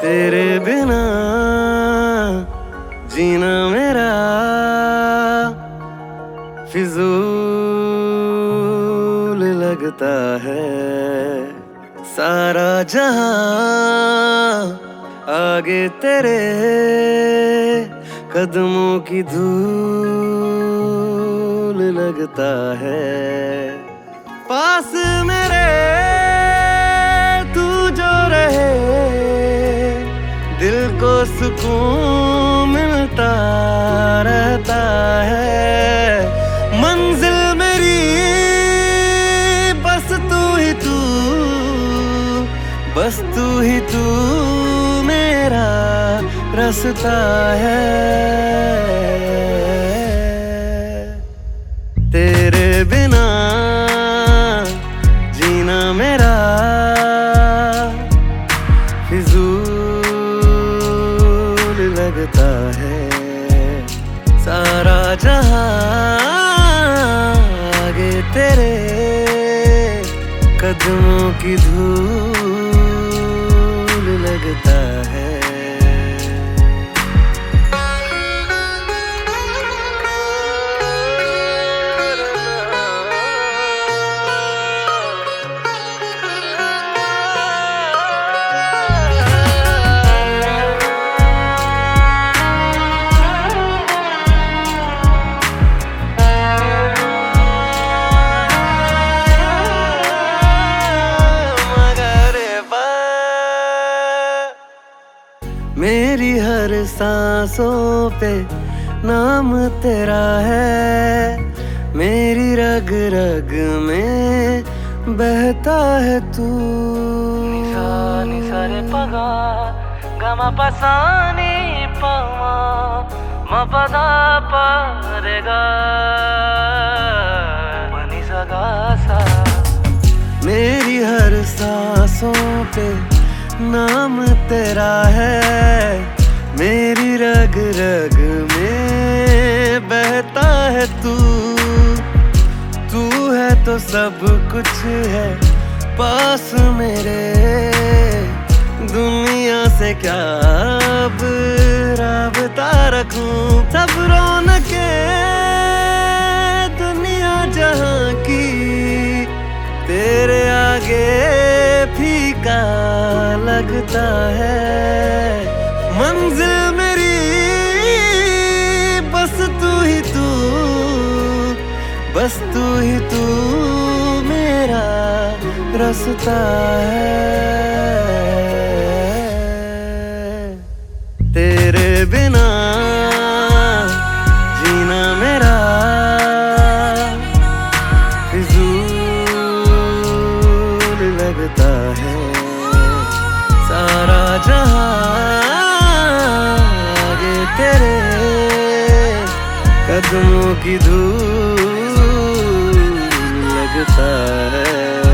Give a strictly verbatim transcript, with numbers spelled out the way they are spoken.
तेरे बिना जीना मेरा फिजूल लगता है। सारा जहां आगे तेरे कदमों की धूल लगता है। पास मेरे तू जो रहे दिल को सुकून मिलता रहता है। मंजिल मेरी बस तू ही तू, बस तू ही तू मेरा रास्ता है। तेरे बिना जीना मेरा फिजूल लगता है। सारा जहां आगे तेरे कदमों की धूल लगता है। मेरी हर सांसों पे नाम तेरा है। मेरी रग रग में बहता है तू। निसा निसा रे पगा गमा पसानी पमा म पदा परेगा मनी सगा सा। मेरी हर सांसों पे नाम तेरा है। मेरी रग रग में बहता है तू। तू है तो सब कुछ है पास मेरे। दुनिया से क्या अब राबता रखूं। सब रौनके दुनिया जहां की तेरे आगे फीका लगता है। मंजिल मेरी बस तू ही तू, बस तू ही तू मेरा रास्ता है। तेरे बिना जीना मेरा फिजूल लगता है। सारा जहां आगे तेरे कदमों की धूल लगता है।